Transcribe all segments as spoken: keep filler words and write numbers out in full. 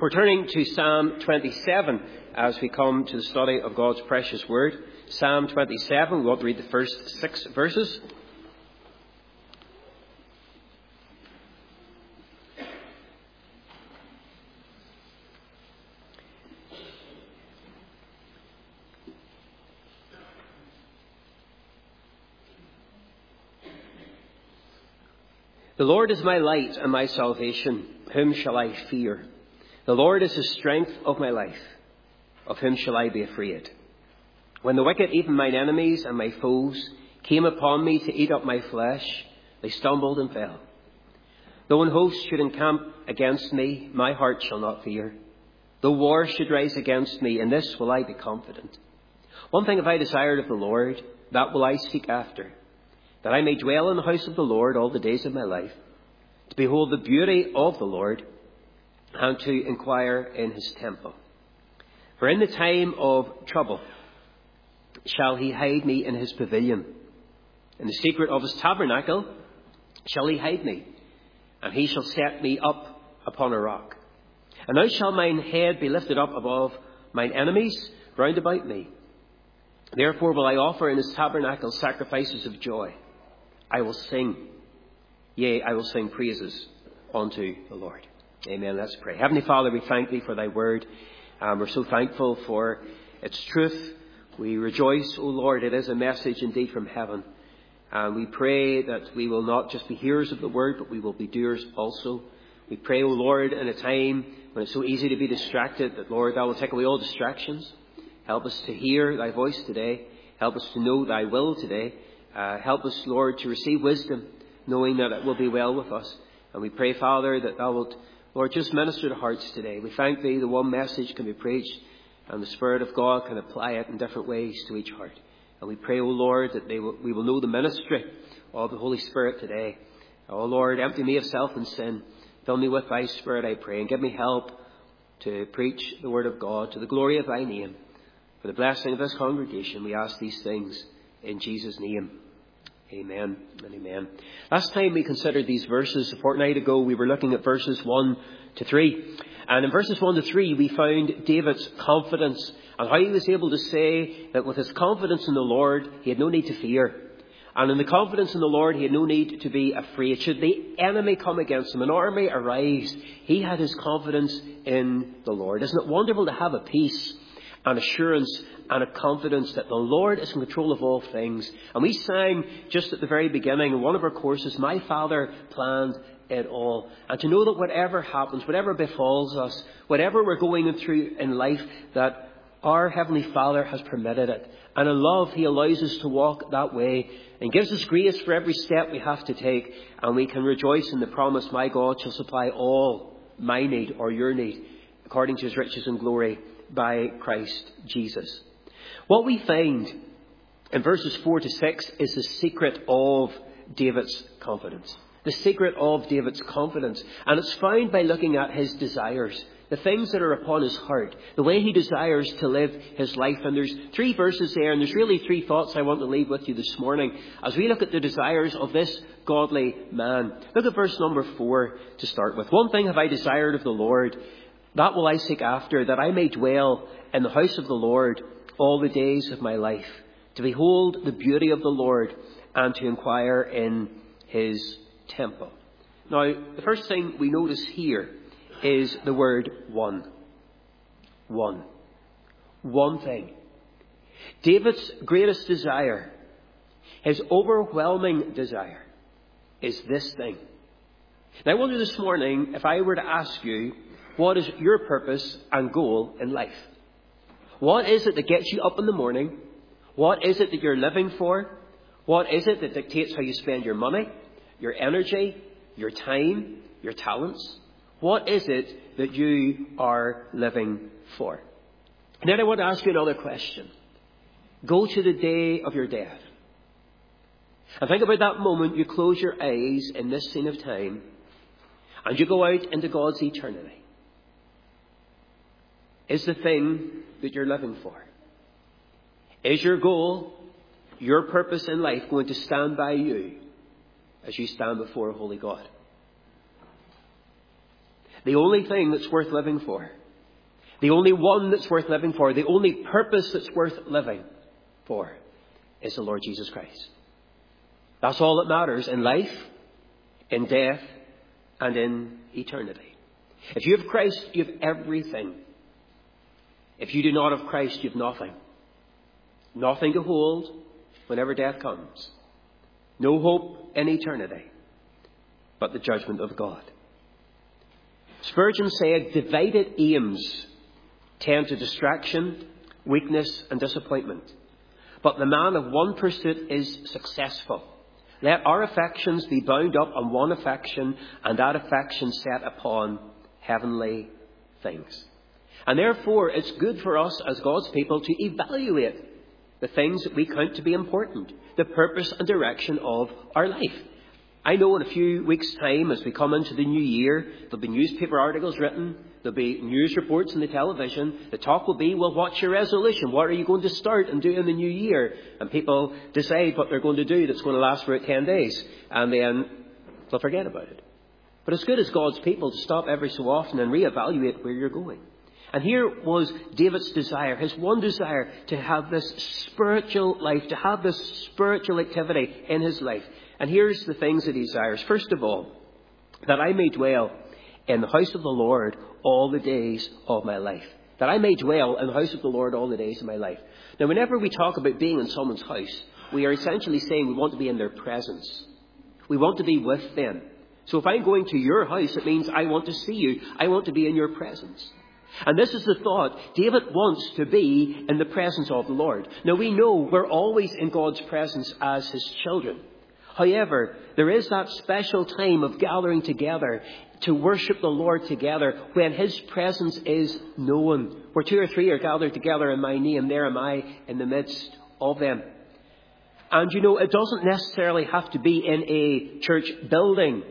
We're turning to Psalm twenty-seven as we come to the study of God's precious word. Psalm twenty-seven, we want to read the first six verses. The Lord is my light and my salvation. Whom shall I fear? The Lord is the strength of my life. Of whom shall I be afraid? When the wicked, even mine enemies and my foes, came upon me to eat up my flesh, they stumbled and fell. Though an host should encamp against me, my heart shall not fear. Though war should rise against me, in this will I be confident. One thing have I desired of the Lord, that will I seek after, that I may dwell in the house of the Lord all the days of my life, to behold the beauty of the Lord, and to inquire in his temple. For in the time of trouble shall he hide me in his pavilion. In the secret of his tabernacle shall he hide me, and he shall set me up upon a rock. And now shall mine head be lifted up above mine enemies round about me. Therefore will I offer in his tabernacle sacrifices of joy. I will sing, yea, I will sing praises unto the Lord. Amen. Let's pray. Heavenly Father, we thank thee for thy word. Um, we're so thankful for its truth. We rejoice, O Lord, it is a message indeed from heaven. And we pray that we will not just be hearers of the word, but we will be doers also. We pray, O Lord, in a time when it's so easy to be distracted, that, Lord, thou will take away all distractions. Help us to hear thy voice today. Help us to know thy will today. Uh, help us, Lord, to receive wisdom, knowing that it will be well with us. And we pray, Father, that thou wilt, Lord, just minister to hearts today. We thank thee the one message can be preached and the Spirit of God can apply it in different ways to each heart. And we pray, O Lord, that they will, we will know the ministry of the Holy Spirit today. O Lord, empty me of self and sin. Fill me with thy Spirit, I pray, and give me help to preach the word of God to the glory of thy name. For the blessing of this congregation, we ask these things in Jesus' name. Amen and amen. Last time we considered these verses, a fortnight ago, we were looking at verses one to three. And in verses one to three, we found David's confidence and how he was able to say that with his confidence in the Lord, he had no need to fear. And in the confidence in the Lord, he had no need to be afraid. Should the enemy come against him, an army arise, he had his confidence in the Lord. Isn't it wonderful to have a peace, an assurance and a confidence that the Lord is in control of all things? And we sang just at the very beginning in one of our courses, My Father planned it all. And to know that whatever happens, whatever befalls us, whatever we're going through in life, that our Heavenly Father has permitted it. And in love, he allows us to walk that way and gives us grace for every step we have to take. And we can rejoice in the promise, my God shall supply all my need or your need according to his riches and glory by Christ Jesus. What we find in verses four to six is the secret of David's confidence. The secret of David's confidence. And it's found by looking at his desires. The things that are upon his heart. The way he desires to live his life. And there's three verses there. And there's really three thoughts I want to leave with you this morning. As we look at the desires of this godly man. Look at verse number four to start with. One thing have I desired of the Lord, that will I seek after, that I may dwell in the house of the Lord all the days of my life, to behold the beauty of the Lord and to inquire in his temple. Now, the first thing we notice here is the word one. One. One thing. David's greatest desire, his overwhelming desire, is this thing. Now, I wonder this morning, if I were to ask you, what is your purpose and goal in life? What is it that gets you up in the morning? What is it that you're living for? What is it that dictates how you spend your money, your energy, your time, your talents? What is it that you are living for? And then I want to ask you another question. Go to the day of your death. And think about that moment you close your eyes in this scene of time and you go out into God's eternity. Is the thing that you're living for? Is your goal, your purpose in life going to stand by you as you stand before a holy God? The only thing that's worth living for, the only one that's worth living for, the only purpose that's worth living for is the Lord Jesus Christ. That's all that matters in life, in death, and in eternity. If you have Christ, you have everything. If you do not have Christ, you have nothing. Nothing to hold whenever death comes. No hope in eternity, but the judgment of God. Spurgeon said, divided aims tend to distraction, weakness, and disappointment. But the man of one pursuit is successful. Let our affections be bound up on one affection, and that affection set upon heavenly things. And therefore, it's good for us as God's people to evaluate the things that we count to be important, the purpose and direction of our life. I know in a few weeks' time, as we come into the new year, there'll be newspaper articles written, there'll be news reports on the television. The talk will be, well, what's your resolution? What are you going to start and do in the new year? And people decide what they're going to do that's going to last for ten days, and then they'll forget about it. But it's good as God's people to stop every so often and reevaluate where you're going. And here was David's desire, his one desire, to have this spiritual life, to have this spiritual activity in his life. And here's the things that he desires. First of all, that I may dwell in the house of the Lord all the days of my life. That I may dwell in the house of the Lord all the days of my life. Now, whenever we talk about being in someone's house, we are essentially saying we want to be in their presence. We want to be with them. So if I'm going to your house, it means I want to see you. I want to be in your presence. And this is the thought. David wants to be in the presence of the Lord. Now, we know we're always in God's presence as his children. However, there is that special time of gathering together to worship the Lord together when his presence is known. Where two or three are gathered together in my name, there am I in the midst of them. And you know, it doesn't necessarily have to be in a church building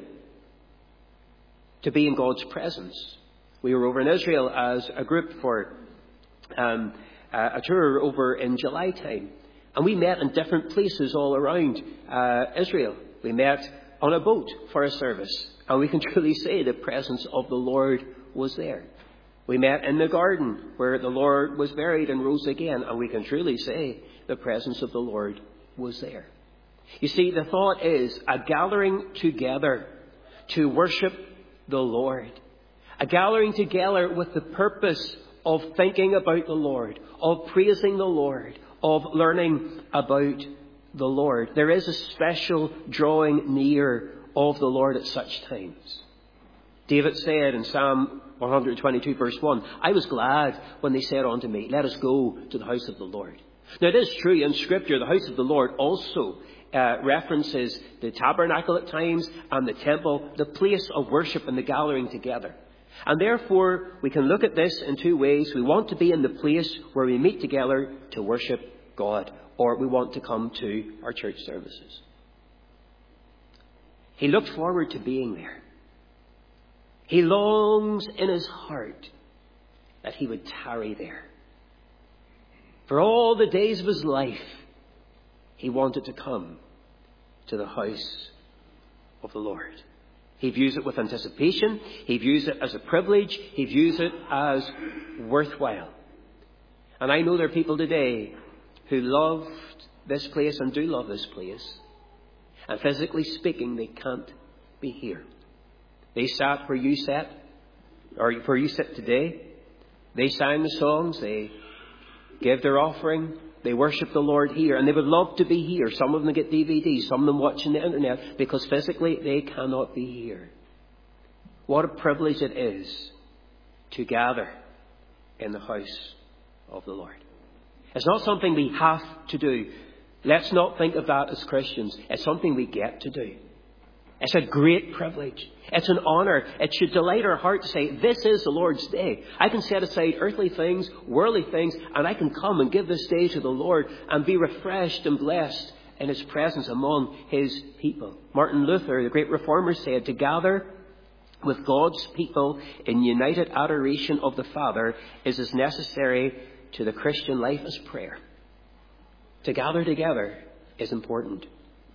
to be in God's presence. We were over in Israel as a group for um, a tour over in July time. And we met in different places all around uh, Israel. We met on a boat for a service. And we can truly say the presence of the Lord was there. We met in the garden where the Lord was buried and rose again. And we can truly say the presence of the Lord was there. You see, the thought is a gathering together to worship the Lord. A gathering together with the purpose of thinking about the Lord, of praising the Lord, of learning about the Lord. There is a special drawing near of the Lord at such times. David said in Psalm one twenty-two verse one, I was glad when they said unto me, let us go to the house of the Lord. Now it is true in Scripture, the house of the Lord also uh, references the tabernacle at times and the temple, the place of worship and the gathering together. And therefore, we can look at this in two ways. We want to be in the place where we meet together to worship God, or we want to come to our church services. He looked forward to being there. He longs in his heart that he would tarry there. For all the days of his life, he wanted to come to the house of the Lord. He views it with anticipation. He views it as a privilege. He views it as worthwhile. And I know there are people today who loved this place and do love this place. And physically speaking, they can't be here. They sat where you sat, or where you sit today. They sang the songs. They gave their offering. They worship the Lord here. And they would love to be here. Some of them get D V Ds. Some of them watching the internet. Because physically they cannot be here. What a privilege it is to gather in the house of the Lord. It's not something we have to do. Let's not think of that as Christians. It's something we get to do. It's a great privilege. It's an honour. It should delight our heart to say, this is the Lord's day. I can set aside earthly things, worldly things, and I can come and give this day to the Lord and be refreshed and blessed in his presence among his people. Martin Luther, the great reformer, said, to gather with God's people in united adoration of the Father is as necessary to the Christian life as prayer. To gather together is important.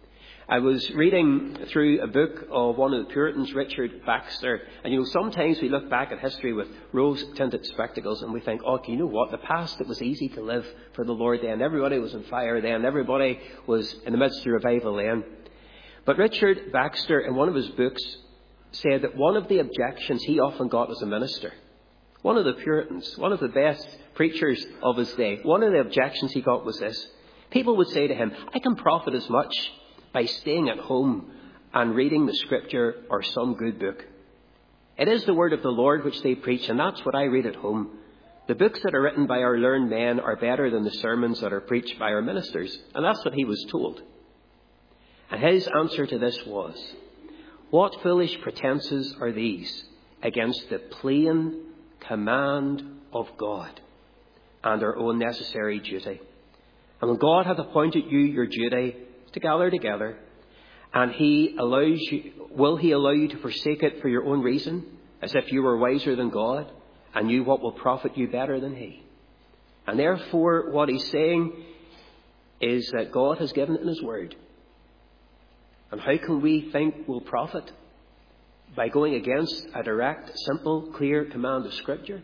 I was reading through a book of one of the Puritans, Richard Baxter, and you know, sometimes we look back at history with rose-tinted spectacles and we think, oh, you know what, the past, it was easy to live for the Lord then. Everybody was on fire then. Everybody was in the midst of revival then. But Richard Baxter, in one of his books, said that one of the objections he often got as a minister, one of the Puritans, one of the best preachers of his day, one of the objections he got was this. People would say to him, I can profit as much by staying at home and reading the scripture or some good book. It is the word of the Lord which they preach, and that's what I read at home. The books that are written by our learned men are better than the sermons that are preached by our ministers. And that's what he was told. And his answer to this was, what foolish pretenses are these against the plain command of God and our own necessary duty? And when God hath appointed you your duty to gather together, and he allows you, will he allow you to forsake it for your own reason, as if you were wiser than God and knew what will profit you better than he? And therefore, what he's saying is that God has given it in his word. And how can we think we'll profit? By going against a direct, simple, clear command of Scripture?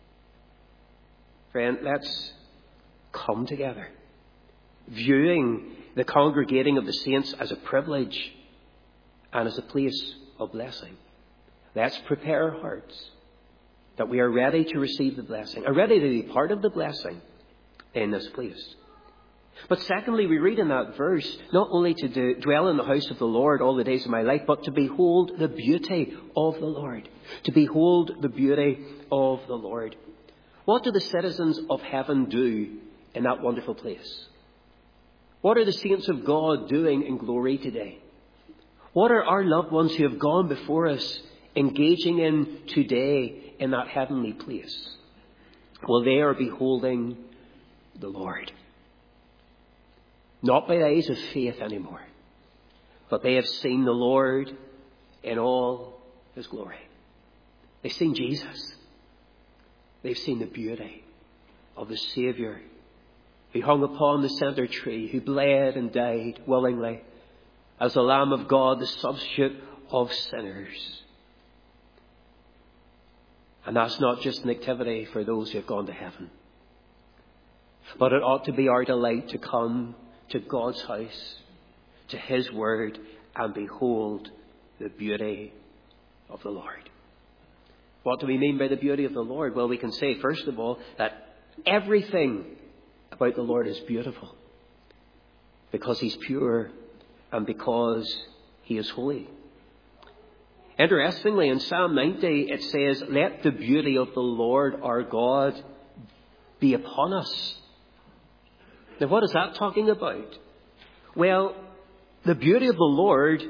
Friend, let's come together, viewing the congregating of the saints as a privilege and as a place of blessing. Let's prepare our hearts that we are ready to receive the blessing, are ready to be part of the blessing in this place. But secondly, we read in that verse, not only to do, dwell in the house of the Lord all the days of my life, but to behold the beauty of the Lord. To behold the beauty of the Lord. What do the citizens of heaven do in that wonderful place? What are the saints of God doing in glory today? What are our loved ones who have gone before us engaging in today in that heavenly place? Well, they are beholding the Lord. Not by the eyes of faith anymore, but they have seen the Lord in all his glory. They've seen Jesus. They've seen the beauty of the Saviour who hung upon the center tree, who bled and died willingly as the Lamb of God, the substitute of sinners. And that's not just an activity for those who have gone to heaven, but it ought to be our delight to come to God's house, to his word, and behold the beauty of the Lord. What do we mean by the beauty of the Lord? Well, we can say, first of all, that everything about the Lord is beautiful because he's pure and because he is holy. Interestingly, in Psalm ninety, it says, let the beauty of the Lord our God be upon us. Now, what is that talking about? Well, the beauty of the Lord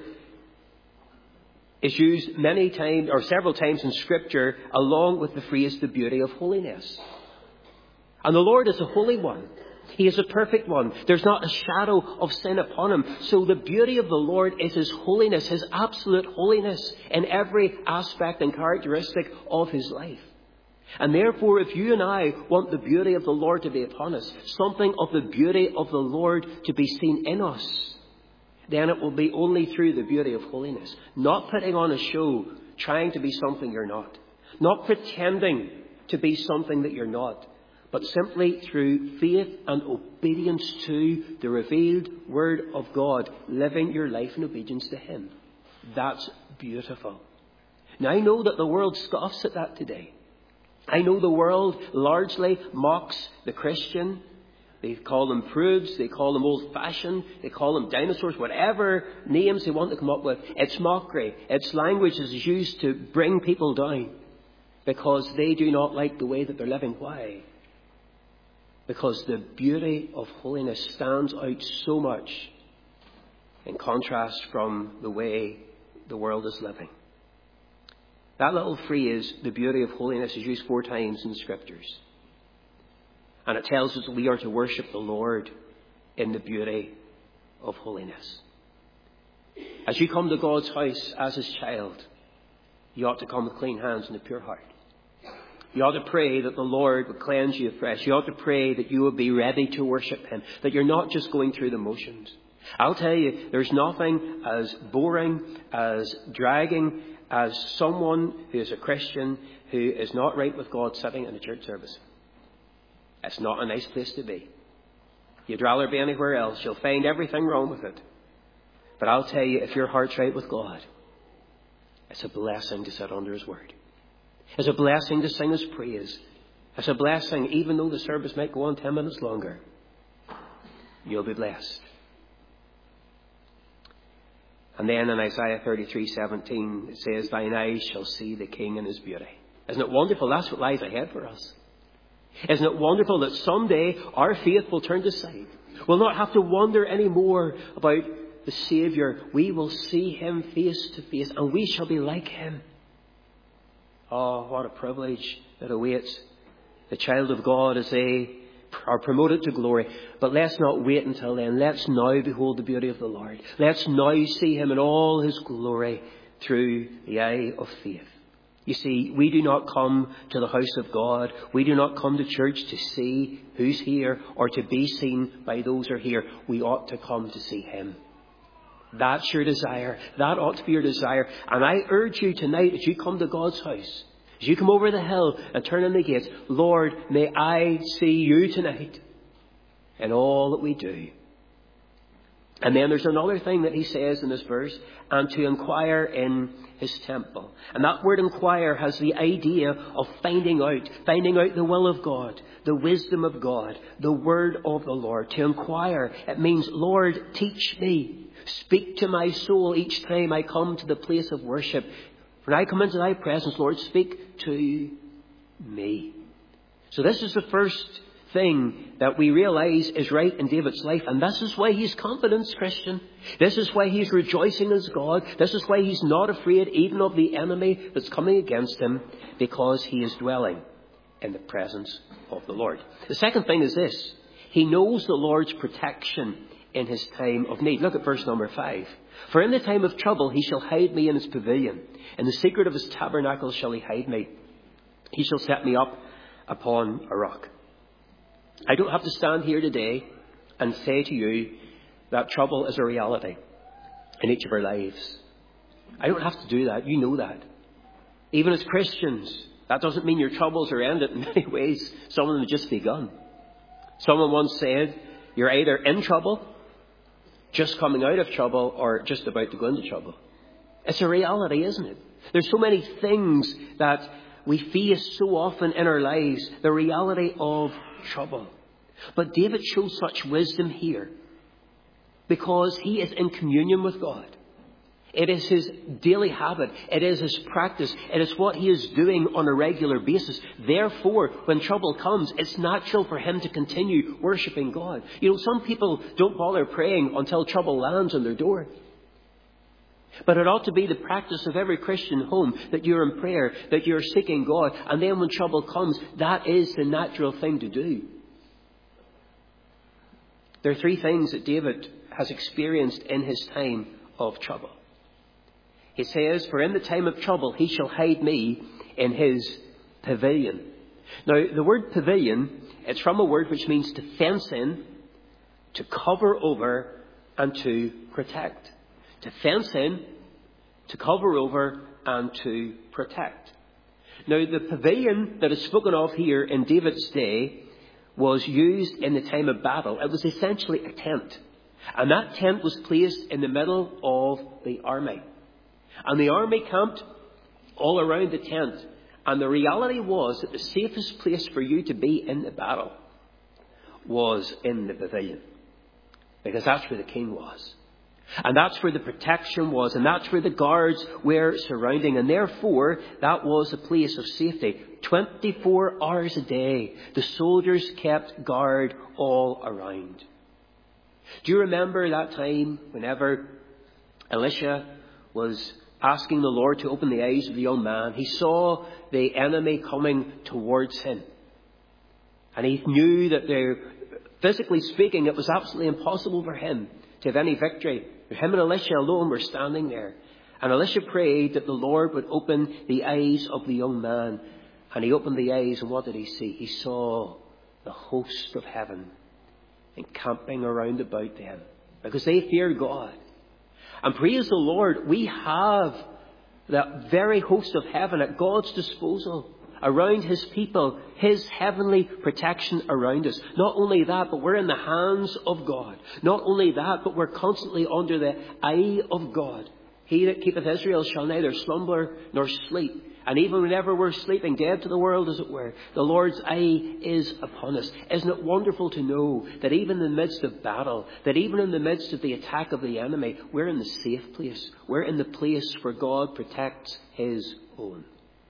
is used many times, or several times in Scripture, along with the phrase, the beauty of holiness. And the Lord is a holy one. He is a perfect one. There's not a shadow of sin upon him. So the beauty of the Lord is his holiness, his absolute holiness in every aspect and characteristic of his life. And therefore, if you and I want the beauty of the Lord to be upon us, something of the beauty of the Lord to be seen in us, then it will be only through the beauty of holiness. Not putting on a show, trying to be something you're not. Not pretending to be something that you're not. But simply through faith and obedience to the revealed Word of God, living your life in obedience to him. That's beautiful. Now, I know that the world scoffs at that today. I know the world largely mocks the Christian. They call them prudes, they call them old-fashioned, they call them dinosaurs, whatever names they want to come up with. It's mockery. It's language that is used to bring people down because they do not like the way that they're living. Why? Because the beauty of holiness stands out so much in contrast from the way the world is living. That little phrase, the beauty of holiness, is used four times in the Scriptures. And it tells us that we are to worship the Lord in the beauty of holiness. As you come to God's house as his child, you ought to come with clean hands and a pure heart. You ought to pray that the Lord would cleanse you afresh. You ought to pray that you will be ready to worship him, that you're not just going through the motions. I'll tell you, there's nothing as boring, as dragging, as someone who is a Christian who is not right with God sitting in a church service. It's not a nice place to be. You'd rather be anywhere else. You'll find everything wrong with it. But I'll tell you, if your heart's right with God, it's a blessing to sit under His Word. It's a blessing to sing His praise. It's a blessing, even though the service might go on ten minutes longer. You'll be blessed. And then in Isaiah thirty-three seventeen, it says, thine eyes shall see the King in His beauty. Isn't it wonderful? That's what lies ahead for us. Isn't it wonderful that someday our faith will turn to sight? We'll not have to wonder anymore about the Saviour. We will see Him face to face, and we shall be like Him. Oh, what a privilege that awaits the child of God as they are promoted to glory. But let's not wait until then. Let's now behold the beauty of the Lord. Let's now see Him in all His glory through the eye of faith. You see, we do not come to the house of God. We do not come to church to see who's here or to be seen by those who are here. We ought to come to see Him. That's your desire. That ought to be your desire. And I urge you tonight, as you come to God's house, as you come over the hill and turn in the gates, Lord, may I see You tonight in all that we do. And then there's another thing that he says in this verse, and to inquire in His temple. And that word inquire has the idea of finding out, finding out the will of God, the wisdom of God, the word of the Lord. To inquire, it means, Lord, teach me. Speak to my soul each time I come to the place of worship. When I come into Thy presence, Lord, speak to me. So this is the first thing that we realize is right in David's life. And this is why he's confident, Christian. This is why he's rejoicing as God. This is why he's not afraid even of the enemy that's coming against him, because he is dwelling in the presence of the Lord. The second thing is this. He knows the Lord's protection in His time of need. Look at verse number five. For in the time of trouble He shall hide me in His pavilion. In the secret of His tabernacle shall He hide me. He shall set me up upon a rock. I don't have to stand here today and say to you that trouble is a reality in each of our lives. I don't have to do that. You know that. Even as Christians, that doesn't mean your troubles are ended. In many ways, some of them have just begun. Someone once said, you're either in trouble, just coming out of trouble, or just about to go into trouble. It's a reality, isn't it? There's so many things that we face so often in our lives, the reality of trouble. But David shows such wisdom here because he is in communion with God. It is his daily habit. It is his practice. It is what he is doing on a regular basis. Therefore, when trouble comes, it's natural for him to continue worshipping God. You know, some people don't bother praying until trouble lands on their door. But it ought to be the practice of every Christian home that you're in prayer, that you're seeking God. And then when trouble comes, that is the natural thing to do. There are three things that David has experienced in his time of trouble. He says, for in the time of trouble, He shall hide me in His pavilion. Now, the word pavilion, it's from a word which means to fence in, to cover over, and to protect. To fence in, to cover over, and to protect. Now, the pavilion that is spoken of here in David's day was used in the time of battle. It was essentially a tent. And that tent was placed in the middle of the army. And the army camped all around the tent. And the reality was that the safest place for you to be in the battle was in the pavilion. Because that's where the king was. And that's where the protection was. And that's where the guards were surrounding. And therefore, that was a place of safety. twenty-four hours a day, the soldiers kept guard all around. Do you remember that time whenever Elisha was asking the Lord to open the eyes of the young man? He saw the enemy coming towards him. And he knew that there, physically speaking, it was absolutely impossible for him to have any victory. Him and Elisha alone were standing there. And Elisha prayed that the Lord would open the eyes of the young man. And he opened the eyes, and what did he see? He saw the host of heaven encamping around about them because they fear God. And praise the Lord, we have that very host of heaven at God's disposal around his people, his heavenly protection around us. Not only that, but we're in the hands of God. Not only that, but we're constantly under the eye of God. He that keepeth Israel shall neither slumber nor sleep. And even whenever we're sleeping, dead to the world as it were, the Lord's eye is upon us. Isn't it wonderful to know that even in the midst of battle, that even in the midst of the attack of the enemy, we're in the safe place. We're in the place where God protects his own.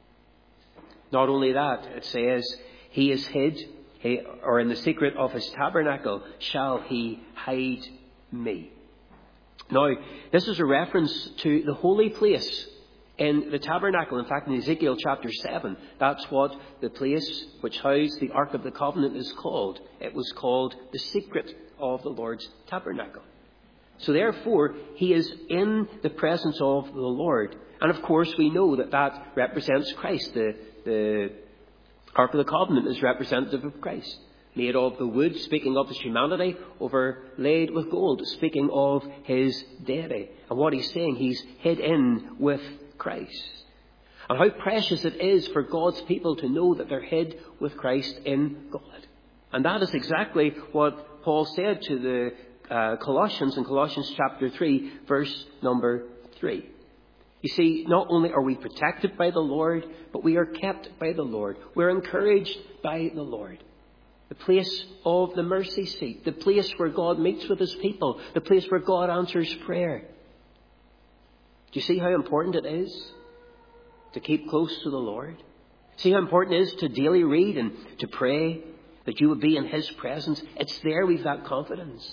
Not only that, it says, he is hid, he, or in the secret of his tabernacle shall he hide me. Now, this is a reference to the holy place in the tabernacle. In fact, in Ezekiel chapter seven, that's what the place which housed the Ark of the Covenant is called. It was called the secret of the Lord's tabernacle. So therefore, he is in the presence of the Lord. And of course, we know that that represents Christ. The, the Ark of the Covenant is representative of Christ. Made of the wood, speaking of his humanity, overlaid with gold, speaking of his deity. And what he's saying, he's hid in with Christ. And how precious it is for God's people to know that they're hid with Christ in God. And that is exactly what Paul said to the uh, Colossians in Colossians chapter three, verse number three. You see, not only are we protected by the Lord, but we are kept by the Lord. We're encouraged by the Lord. The place of the mercy seat, the place where God meets with his people, the place where God answers prayer. Do you see how important it is to keep close to the Lord? See how important it is to daily read and to pray, that you would be in his presence? It's there we've that confidence.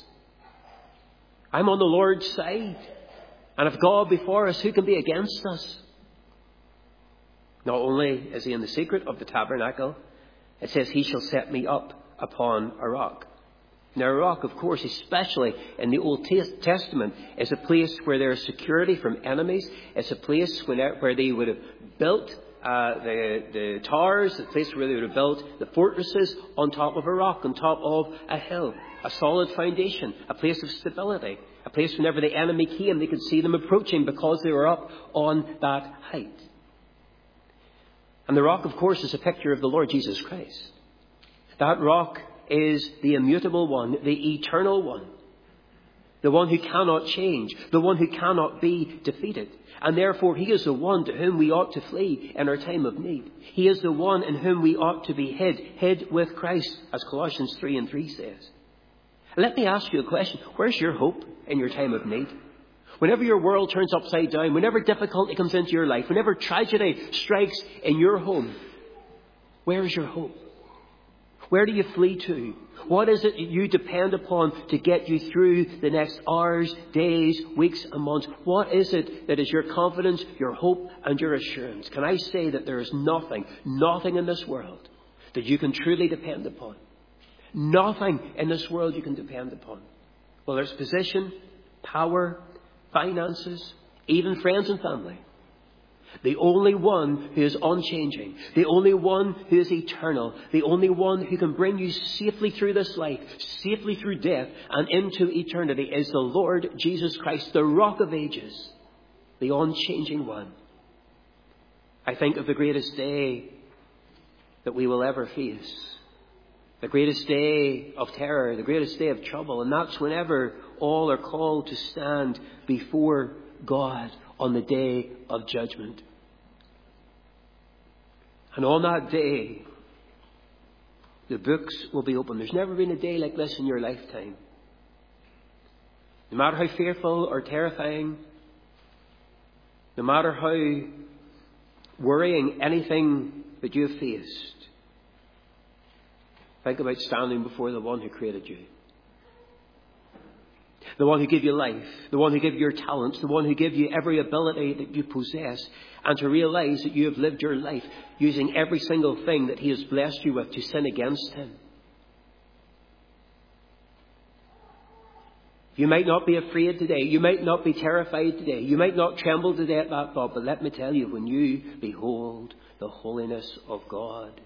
I'm on the Lord's side. And if God be for us, who can be against us? Not only is he in the secret of the tabernacle, it says he shall set me up upon a rock. Now, a rock, of course, especially in the Old Testament, is a place where there is security from enemies. It's a place where they would have built uh, the, the towers, a place where they would have built the fortresses on top of a rock, on top of a hill. A solid foundation, a place of stability, a place whenever the enemy came, they could see them approaching because they were up on that height. And the rock, of course, is a picture of the Lord Jesus Christ. That rock is the immutable one, the eternal one, the one who cannot change, the one who cannot be defeated. And therefore, he is the one to whom we ought to flee in our time of need. He is the one in whom we ought to be hid, hid with Christ, as Colossians three and three says. Let me ask you a question. Where's your hope in your time of need? Whenever your world turns upside down, whenever difficulty comes into your life, whenever tragedy strikes in your home, where is your hope? Where do you flee to? What is it you depend upon to get you through the next hours, days, weeks and months? What is it that is your confidence, your hope and your assurance? Can I say that there is nothing, nothing in this world that you can truly depend upon? Nothing in this world you can depend upon. Whether it's position, power, finances, even friends and family. The only one who is unchanging, the only one who is eternal, the only one who can bring you safely through this life, safely through death and into eternity is the Lord Jesus Christ, the Rock of Ages, the unchanging one. I think of the greatest day that we will ever face, the greatest day of terror, the greatest day of trouble, and that's whenever all are called to stand before God on the day of judgment. And on that day, the books will be open. There's never been a day like this in your lifetime. No matter how fearful or terrifying, no matter how worrying anything that you have faced, think about standing before the one who created you. The one who gave you life, the one who gave you your talents, the one who gave you every ability that you possess, and to realize that you have lived your life using every single thing that he has blessed you with to sin against him. You might not be afraid today. You might not be terrified today. You might not tremble today at that thought. But let me tell you, when you behold the holiness of God,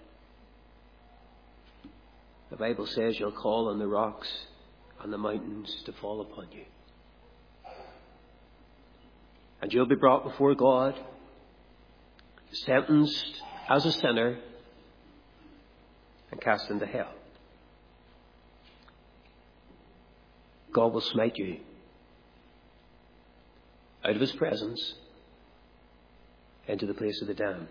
the Bible says you'll call on the rocks and the mountains to fall upon you. And you'll be brought before God, sentenced as a sinner, and cast into hell. God will smite you out of his presence into the place of the damned.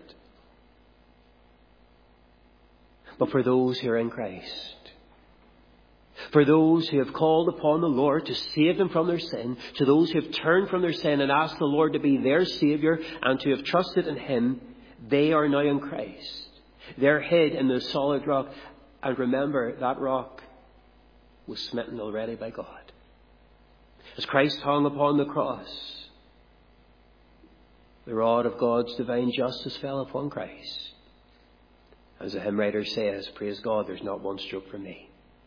But for those who are in Christ, for those who have called upon the Lord to save them from their sin, to those who have turned from their sin and asked the Lord to be their Saviour and to have trusted in him, they are now in Christ. They're hid in the solid rock. And remember, that rock was smitten already by God. As Christ hung upon the cross, the rod of God's divine justice fell upon Christ. As the hymn writer says, praise God, there's not one stroke for me.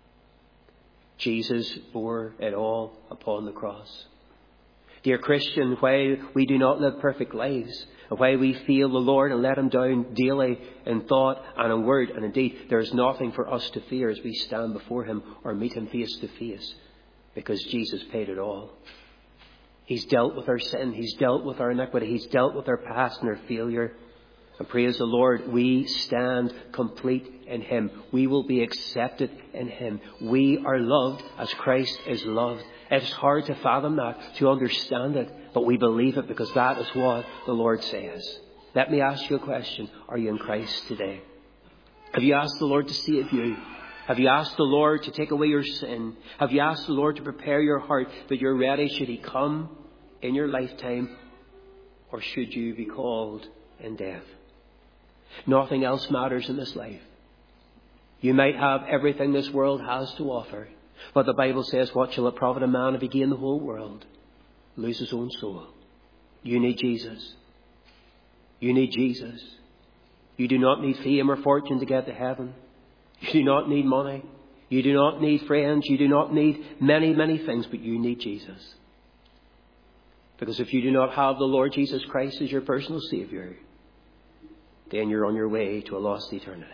Jesus bore it all upon the cross. Dear Christian, while we do not live perfect lives, and while we feel the Lord and let him down daily in thought and in word and in deed, there is nothing for us to fear as we stand before him or meet him face to face, because Jesus paid it all. He's dealt with our sin. He's dealt with our iniquity. He's dealt with our past and our failure. And praise the Lord, we stand complete in him. We will be accepted in him. We are loved as Christ is loved. It's hard to fathom that, to understand it, but we believe it because that is what the Lord says. Let me ask you a question. Are you in Christ today? Have you asked the Lord to save you? Have you asked the Lord to take away your sin? Have you asked the Lord to prepare your heart that you're ready should he come in your lifetime, or should you be called in death? Nothing else matters in this life. You might have everything this world has to offer, but the Bible says, what shall it profit a man if he gain the whole world, lose his own soul? You need Jesus. You need Jesus. You do not need fame or fortune to get to heaven. You do not need money. You do not need friends. You do not need many, many things, but you need Jesus. Because if you do not have the Lord Jesus Christ as your personal Saviour, then you're on your way to a lost eternity.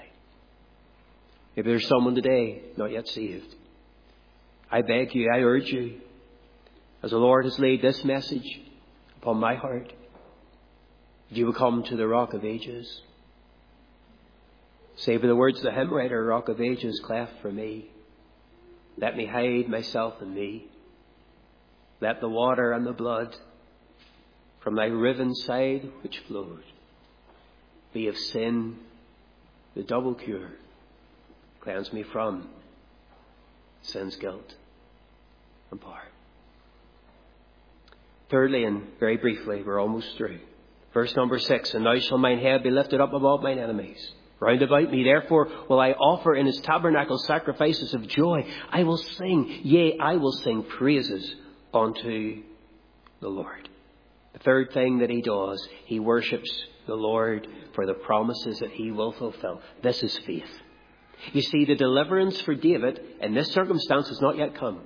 If there's someone today not yet saved, I beg you, I urge you, as the Lord has laid this message upon my heart, you will come to the Rock of Ages. Say, by the words of the hymn writer, Rock of Ages, cleft for me. Let me hide myself in thee. Let the water and the blood from thy riven side which flowed be of sin the double cure. Cleanse me from sin's guilt and power. Thirdly, and very briefly, we're almost through. Verse number six, and now shall mine head be lifted up above mine enemies. Round about me, therefore, will I offer in his tabernacle sacrifices of joy. I will sing, yea, I will sing praises unto the Lord. The third thing that he does, he worships the Lord for the promises that he will fulfill. This is faith. You see, the deliverance for David in this circumstance has not yet come.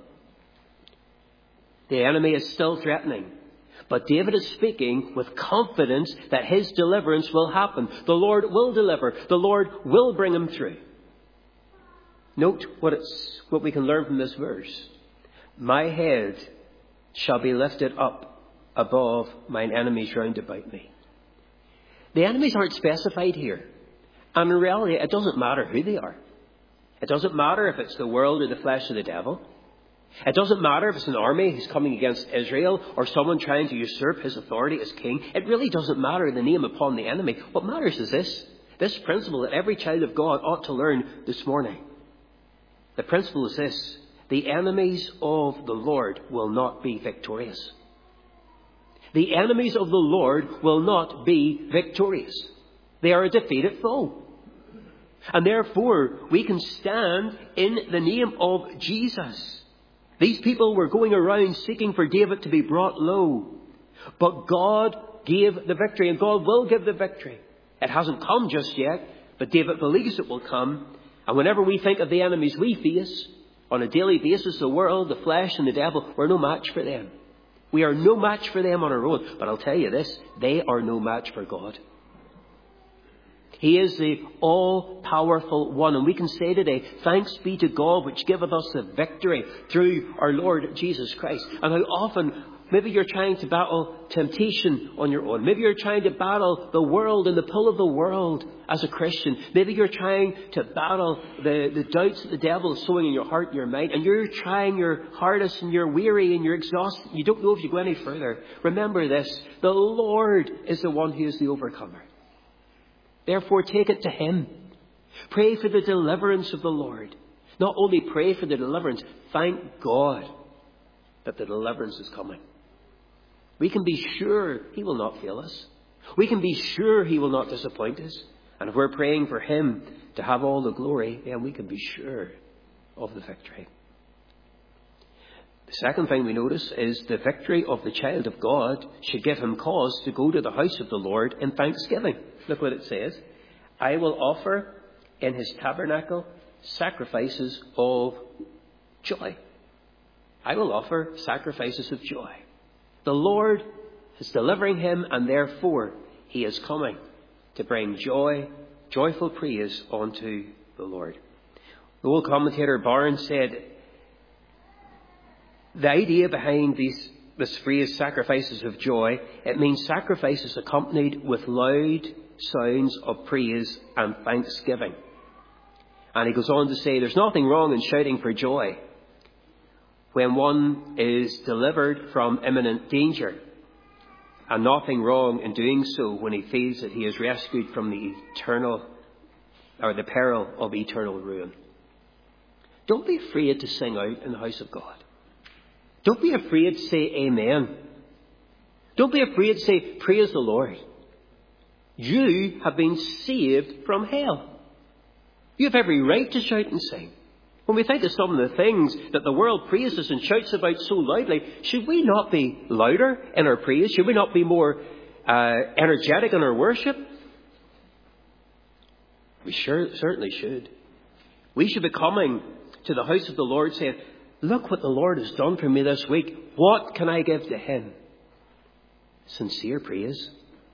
The enemy is still threatening. But David is speaking with confidence that his deliverance will happen. The Lord will deliver. The Lord will bring him through. Note what, it's, what we can learn from this verse. My head shall be lifted up above mine enemies round about me. The enemies aren't specified here. And in reality, it doesn't matter who they are. It doesn't matter if it's the world or the flesh or the devil. It doesn't matter if it's an army who's coming against Israel or someone trying to usurp his authority as king. It really doesn't matter the name upon the enemy. What matters is this, this principle that every child of God ought to learn this morning. The principle is this: the enemies of the Lord will not be victorious. The enemies of the Lord will not be victorious. They are a defeated foe. And therefore, we can stand in the name of Jesus. These people were going around seeking for David to be brought low. But God gave the victory, and God will give the victory. It hasn't come just yet, but David believes it will come. And whenever we think of the enemies we face on a daily basis, the world, the flesh and the devil, we're no match for them. We are no match for them on our own. But I'll tell you this, they are no match for God. He is the all-powerful one. And we can say today, thanks be to God which giveth us the victory through our Lord Jesus Christ. And how often Maybe you're trying to battle temptation on your own. Maybe you're trying to battle the world and the pull of the world as a Christian. Maybe you're trying to battle the, the doubts that the devil is sowing in your heart and your mind. And you're trying your hardest and you're weary and you're exhausted. You don't know if you go any further. Remember this. The Lord is the one who is the overcomer. Therefore, take it to Him. Pray for the deliverance of the Lord. Not only pray for the deliverance, thank God that the deliverance is coming. We can be sure He will not fail us. We can be sure He will not disappoint us. And if we're praying for Him to have all the glory, then we can be sure of the victory. The second thing we notice is the victory of the child of God should give him cause to go to the house of the Lord in thanksgiving. Look what it says. I will offer in His tabernacle sacrifices of joy. I will offer sacrifices of joy. The Lord is delivering him, and therefore He is coming to bring joy, joyful praise unto the Lord. The old commentator Barnes said, the idea behind these, this phrase, sacrifices of joy, it means sacrifices accompanied with loud sounds of praise and thanksgiving. And he goes on to say, there's nothing wrong in shouting for joy when one is delivered from imminent danger, and nothing wrong in doing so when he feels that he is rescued from the eternal, or the peril of eternal ruin. Don't be afraid to sing out in the house of God. Don't be afraid to say amen. Don't be afraid to say praise the Lord. You have been saved from hell. You have every right to shout and sing. When we think of some of the things that the world praises and shouts about so loudly, should we not be louder in our praise? Should we not be more uh, energetic in our worship? We sure, certainly should. We should be coming to the house of the Lord saying, look what the Lord has done for me this week. What can I give to Him? Sincere praise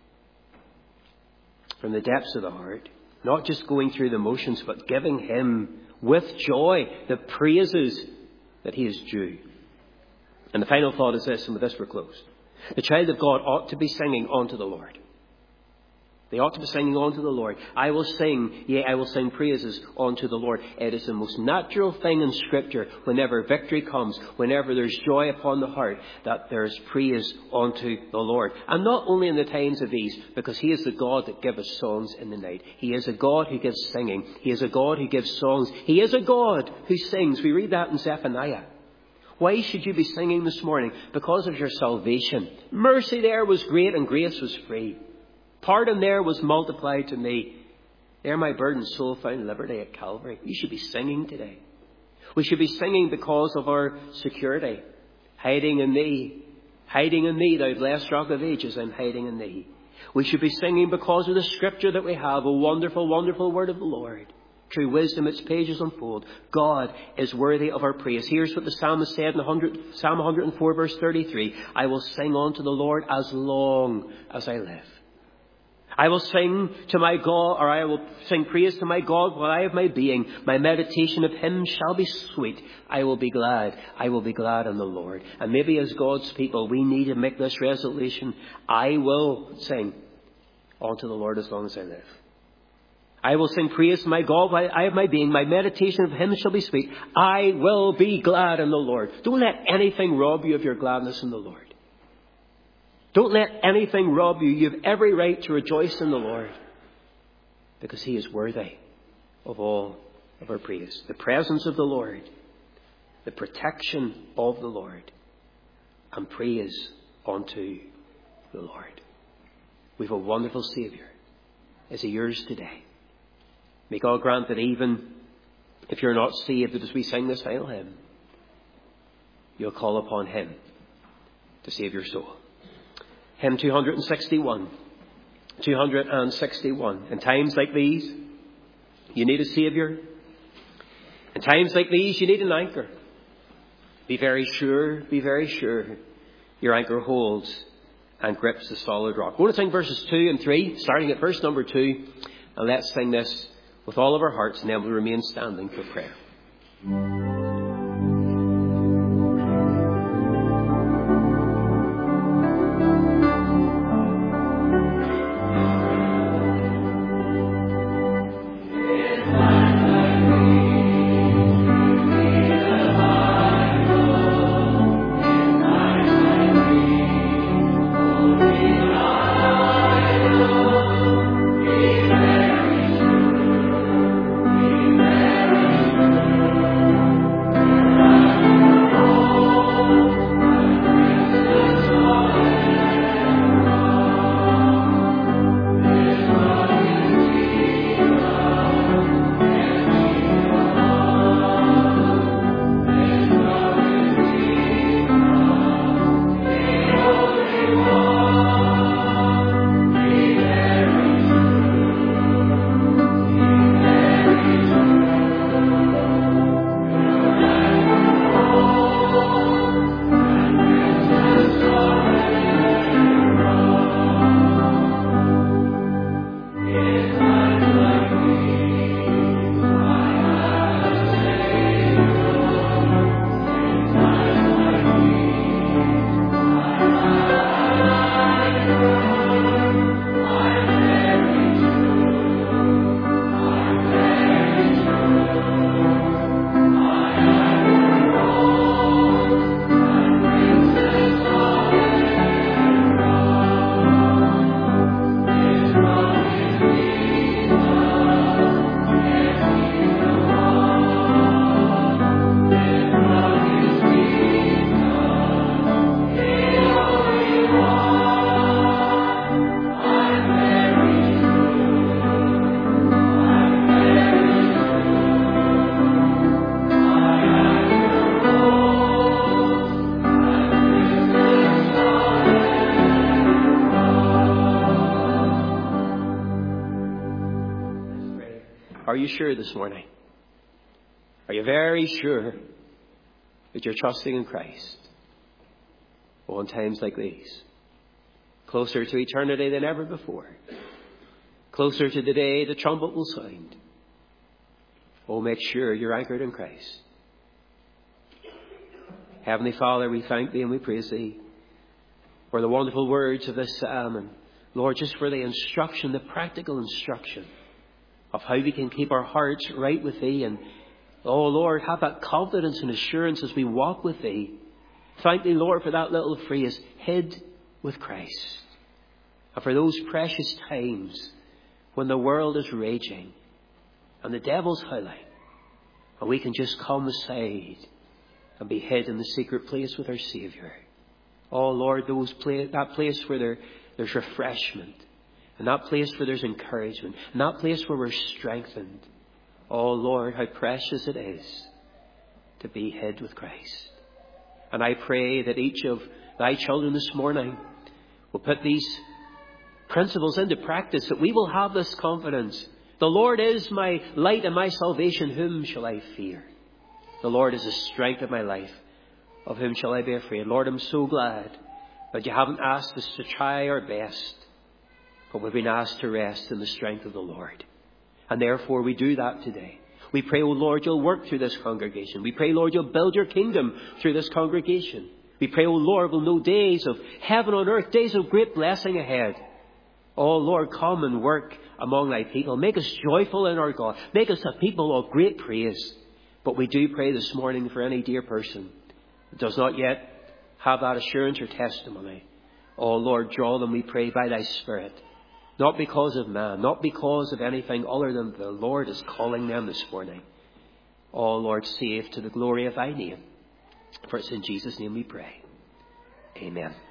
from the depths of the heart. Not just going through the motions, but giving Him with joy the praises that He is due. And the final thought is this, and with this we're closed. The child of God ought to be singing unto the Lord. They ought to be singing unto the Lord. I will sing, yea, I will sing praises unto the Lord. It is the most natural thing in Scripture whenever victory comes, whenever there's joy upon the heart, that there's praise unto the Lord. And not only in the times of ease, because He is the God that giveth songs in the night. He is a God who gives singing. He is a God who gives songs. He is a God who sings. We read that in Zephaniah. Why should you be singing this morning? Because of your salvation. Mercy there was great and grace was free. Pardon there was multiplied to me. There my burdened soul found liberty at Calvary. You should be singing today. We should be singing because of our security. Hiding in Thee. Hiding in Thee, Thou blessed Rock of Ages, I'm hiding in Thee. We should be singing because of the Scripture that we have, a wonderful, wonderful word of the Lord. True wisdom, its pages unfold. God is worthy of our praise. Here's what the psalmist said in Psalm one oh four, verse thirty-three. I will sing unto the Lord as long as I live. I will sing to my God, or I will sing praise to my God while I have my being. My meditation of Him shall be sweet. I will be glad. I will be glad in the Lord. And maybe as God's people, we need to make this resolution. I will sing unto the Lord as long as I live. I will sing praise to my God while I have my being. My meditation of Him shall be sweet. I will be glad in the Lord. Don't let anything rob you of your gladness in the Lord. Don't let anything rob you. You have every right to rejoice in the Lord, because He is worthy of all of our praise. The presence of the Lord, the protection of the Lord, and praise unto the Lord. We have a wonderful Saviour. Is He yours today? May God grant that even if you're not saved, that as we sing this final hymn, you'll call upon Him to save your soul. Hymn two sixty-one. two sixty-one. In times like these, you need a Saviour. In times like these, you need an anchor. Be very sure, be very sure your anchor holds and grips the solid rock. I want to sing verses two and three, starting at verse number two. And let's sing this with all of our hearts, and then we'll remain standing for prayer. Are you sure this morning? Are you very sure that you're trusting in Christ? Well, in times like these, closer to eternity than ever before, closer to the day the trumpet will sound, oh, make sure you're anchored in Christ. Heavenly Father, we thank Thee and we praise Thee for the wonderful words of this psalm, and Lord, just for the instruction, the practical instruction of how we can keep our hearts right with Thee, and oh Lord, have that confidence and assurance as we walk with Thee. Thank Thee, Lord, for that little phrase, hid with Christ. And for those precious times when the world is raging and the devil's howling, and we can just come aside and be hid in the secret place with our Saviour. Oh Lord, those pla- that place where there, there's refreshment, and that place where there's encouragement, and that place where we're strengthened. Oh Lord, how precious it is to be hid with Christ. And I pray that each of Thy children this morning will put these principles into practice, that we will have this confidence. The Lord is my light and my salvation. Whom shall I fear? The Lord is the strength of my life. Of whom shall I be afraid? Lord, I'm so glad that You haven't asked us to try our best, but we've been asked to rest in the strength of the Lord. And therefore we do that today. We pray, oh Lord, You'll work through this congregation. We pray, Lord, You'll build Your kingdom through this congregation. We pray, oh Lord, we'll know days of heaven on earth, days of great blessing ahead. Oh Lord, come and work among Thy people. Make us joyful in our God. Make us a people of great praise. But we do pray this morning for any dear person that does not yet have that assurance or testimony. Oh Lord, draw them, we pray, by Thy Spirit. Not because of man, not because of anything other than the Lord is calling them this morning. Oh Lord, save to the glory of Thy name. For it's in Jesus' name we pray. Amen.